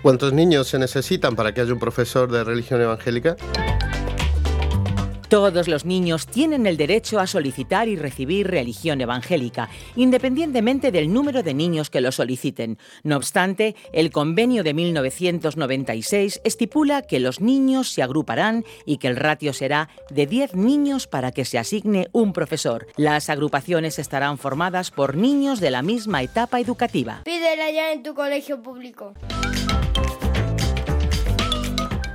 ¿Cuántos niños se necesitan para que haya un profesor de religión evangélica? Todos los niños tienen el derecho a solicitar y recibir religión evangélica, independientemente del número de niños que lo soliciten. No obstante, el convenio de 1996 estipula que los niños se agruparán y que el ratio será de 10 niños para que se asigne un profesor. Las agrupaciones estarán formadas por niños de la misma etapa educativa. Pídela ya en tu colegio público.